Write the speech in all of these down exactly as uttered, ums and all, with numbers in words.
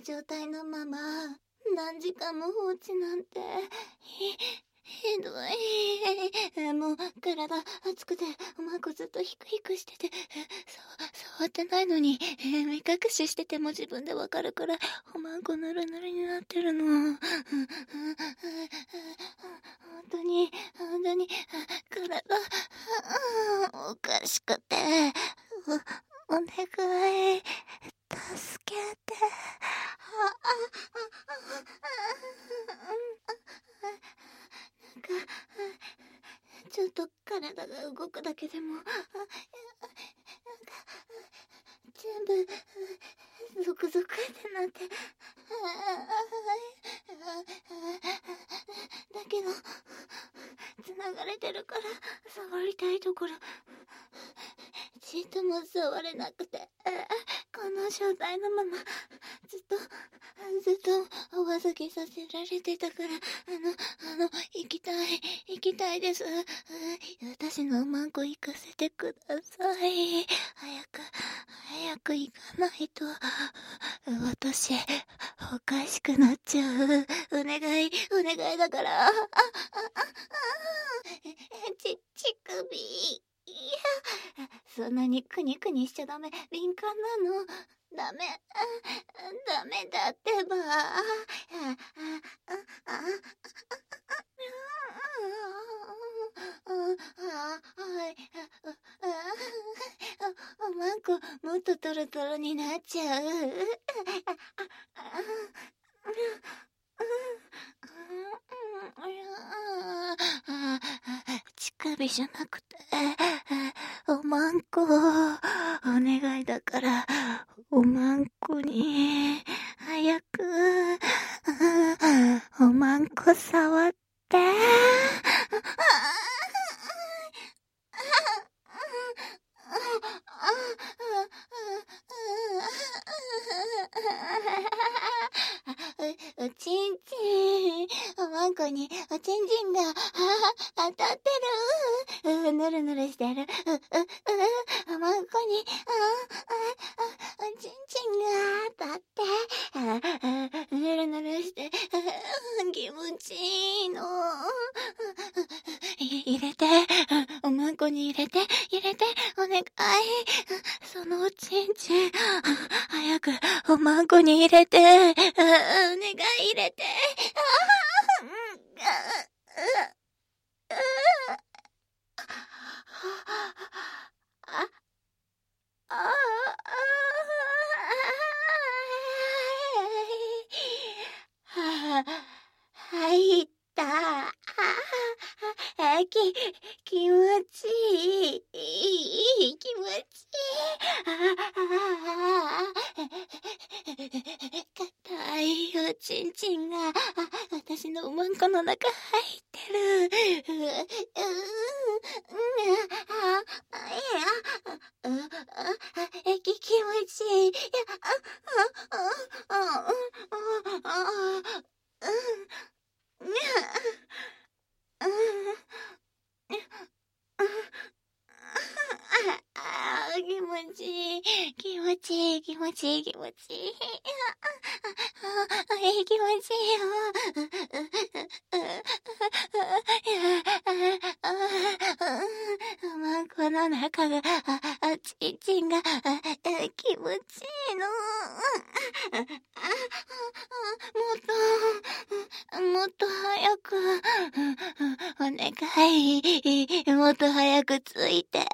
状態のまま何時間も放置なんてひひどい。もう体熱くておまんこずっとヒクヒクしてて、そう触ってないのに目隠ししてても自分でわかるくらいおまんこぬるぬるになってるの。本当に本当に体おかしくて、お願い助けて。なんかちょっと体が動くだけでもなんか全部ゾクゾクってなって、だけど繋がれてるから触りたいところちっとも触れなくて、この状態のままずっとずっとお預けさせられてたから、あのあの行きたい行きたいです。私のおまんこ行かせてください。早く早く行かないと私おかしくなっちゃう。お願いお願いだから。あああちちくび。いや、そんなにクニクニしちゃダメ。敏感なの。ダメ。ダメだってば。おまんこもっとトロトロになっちゃう。乳首じゃなくておまんこ、お願いだからおまんこに早くおまんこ触って。おちんちん、おまんこにおちんちんが当たってる。ぬるぬるしてる。おまんこにおちんちんが当たってぬるぬるして気持ちいいの。入れて、おまんこに入れて入れてお願い。そのおちんちん早くおまんこに入れて、お願い入れて。入った。き、気持ちいい。気持ちいい。硬いおちんちんが私のおまんこの中入ってる。気気持ちいい。気持ちいい気持ちいい気持ちいい気持ちいい。気持ちいいよ。おまんこの中がちんちんが気持ちいいの。もっともっと早くお願い。もっと早くついて。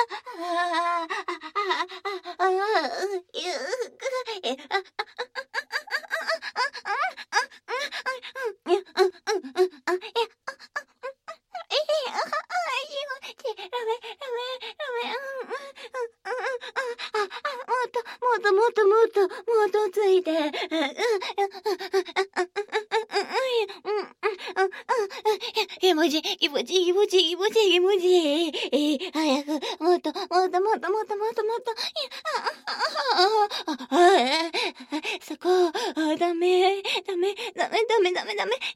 もっともっともっともっとついて。今持ちいい、気持ちいい、気持ちいい、気持ちいい、気持ちいい。えー、早く、もっと、もっと、もっと、もっと、もっと、もっと、いや、あ、あ、あ、あ、あ、あ、そこ、あ、ダメ、ダメ、ダメ、ダメ、ダメ、ダメ、や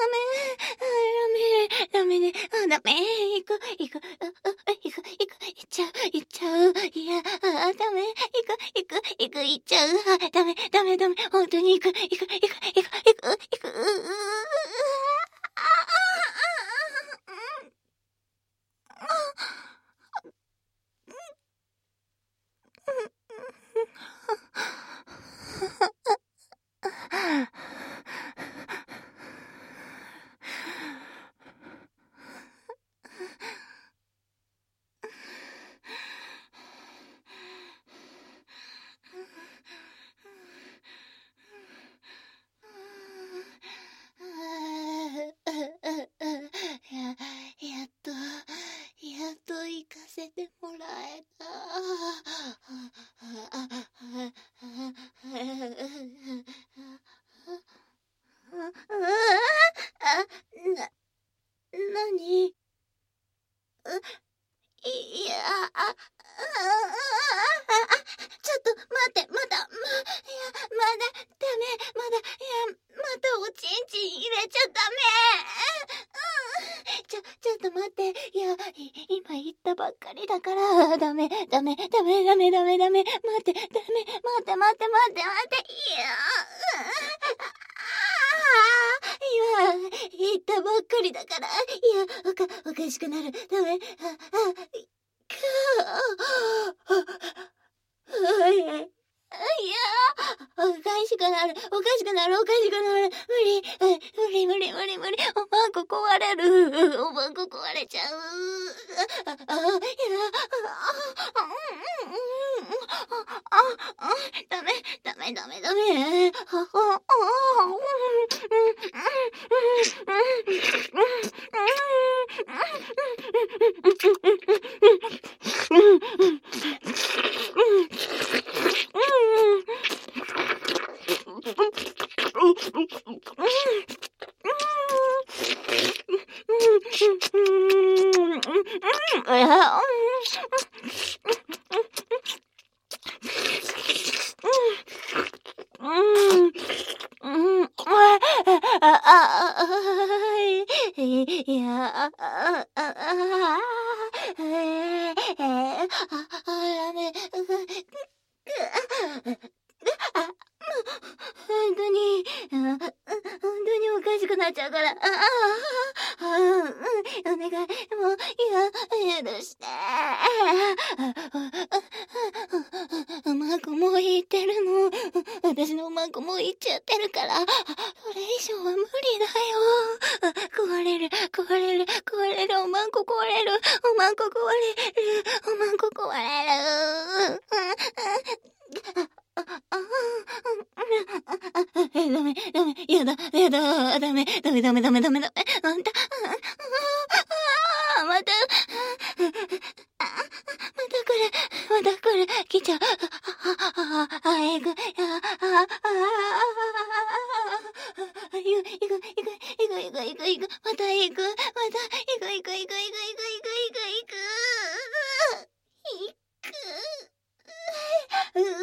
ダメ、ダメ、ダメね、あ、ダメ、行く、行く、あ、あ、行く、行く、行っちゃう、行っちゃう、いや、あ、ダメ、行く、行く、行く、行っちゃう、あ、ダメ、ダメ、ダメ、本当に行く、行く、行く、行く、行く、行く、うー、あ、あ、や、やっと、やっと行かせてもらえた。な、なに？いや、あ、あ、あ、ちょっと待って、まだ、ま、いや、まだ、ダメ、まだ、いや、またおちんちん入れちゃダメ。うん、ちょ、ちょっと待って、いや、い、今言ったばっかりだから、ダメ、ダメ、ダメ、ダメ、ダメ、ダメ、待って、ダメ、待って、待って、待って、待って、いや、うん、今、言ったばっかりだから、いや、おか、おかしくなる、ダメ、あ、あ、くぁ、いや、おかしくなる、おかしくなる、おかしくなる、無理、無理、無理、無理、無理、おまんこ壊れる、おまんこ壊れちゃう、あ、あ、いや、あ、あ、ダメ、ダメ、ダメ、ダメ、あ、あ、あ、いや、あ、あ、あ、あ、えー、えー、あ、あ、ダメ、本当に、本当におかしくなっちゃうから、あ、あ、あ、うん、お願い、もう、いや、許して。うまくもう言ってるの。私のうまくもう言っちゃってるから、それ以上は無理だよ。壊れる、壊れる、壊れる、おまんこ壊れる、おまんこ壊れる、おまんこ壊れる。え、ダメ、ダメ、やだ、やだ、ダメ、ダメ、ダメ、ダメ、ダメ、ダメ、あんた、あ、また、あ、またこれ、またこれ、来ちゃう、あ、あ、あ、えぐ、あ、あ、あ、いく、いく、いく、いく、いく、いく、いく、またいく、また、いく、いく、いく、いく、いく、いく、いく、いく、いく、いく、うー、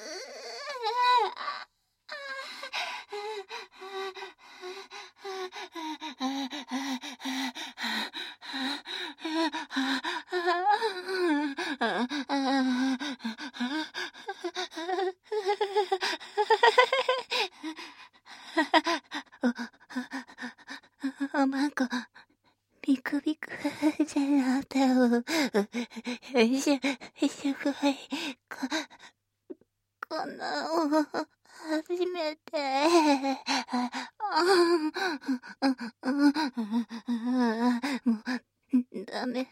おまんこ、ビクビクじゃなったよ。よいしょ、よいしょ、こい、こ、この、初めて、もう、ダメ。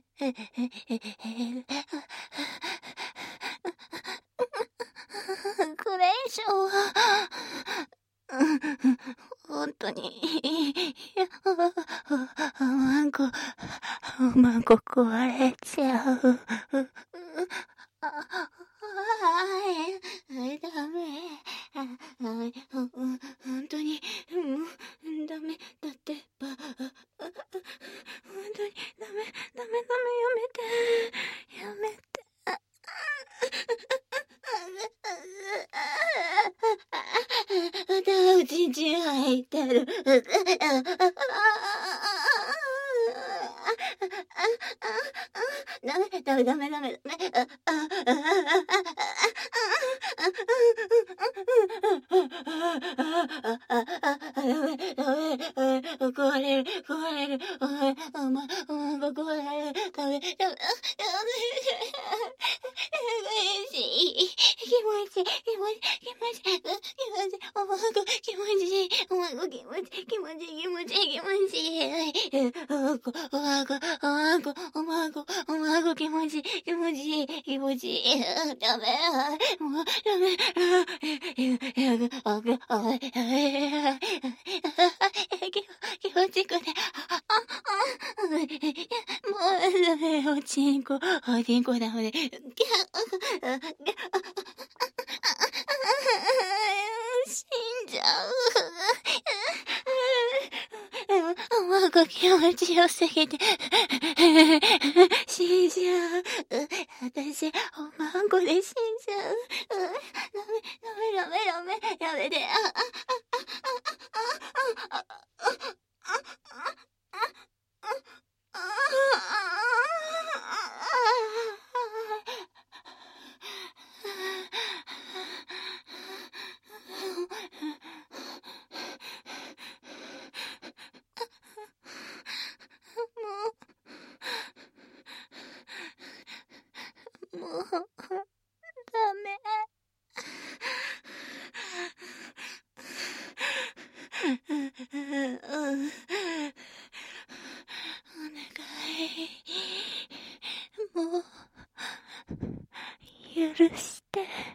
これ以上は、本当に、おまんこ、おまんこ壊れちゃう。あ、ダメ。本当に、もう、ダメ。だってば、 る。ダメ、ダメ、ダメ、ダメ、ダメ。壊れる、壊れる。お前、お前、お前が壊れる。ダメ、ダメ、ダメ。気持ちいい、気持ちいい、気持ちいい、気持ちいい、気持ちいい、おまご、気持ちいい、おまご、気持ちいい、気持ちいい、気持ちいい、気持ちいい、おまご、おまご、おまご、おまご、おまご、気持ちいい、気持ちいい、気持ちいい、ダメ、もう、ダメ、やぐ、あぐ、あぐ、やめ、気持ちいいくて、あ、あ、あ、もうダメ、おちんこ、おちんこダメで、死んじゃう。おまご気持ちよすぎて、死んじゃう。私、おまごで死んじゃう。ダメ、ダメ、ダメ、ダメ、やめて。あ、あ、あ、あ、あ、あ、あ、あ、もう、もう、ダメ。お願い。もう、許して。